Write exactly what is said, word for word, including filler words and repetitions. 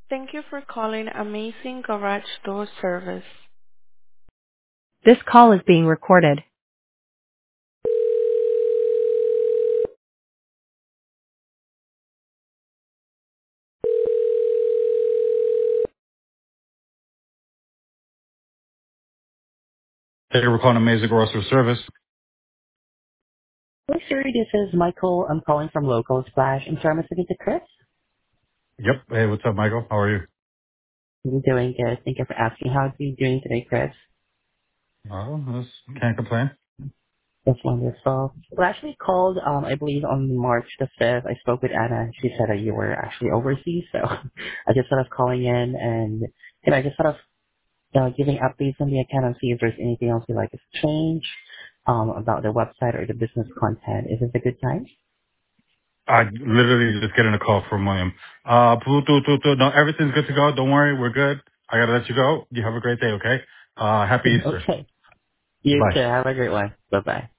Thank you for calling Amazing Garage Door Service. This call is being recorded. Thank you for calling Amazing Grocery Service. Hello, sir. This is Michael. I'm calling from Local Splash. I'm sorry, I'm speaking to Chris. Yep. Hey, what's up, Michael? How are you? I'm doing good. Thank you for asking. How are you doing today, Chris? Oh, just can't complain. That's wonderful. Well, I actually called, um, I believe on March the fifth. I spoke with Anna. She said that you were actually overseas, so I just sort of calling in and, you know, I just sort of uh, giving updates on the account and see if there's anything else you'd like us to change um, about the website or the business content. Is this a good time? I literally just getting a call from William. Uh, poo, poo, poo, poo. No, everything's good to go. Don't worry, we're good. I gotta let you go. You have a great day, okay? Uh, happy Easter. Okay. You Bye. too. Have a great one. Bye-bye.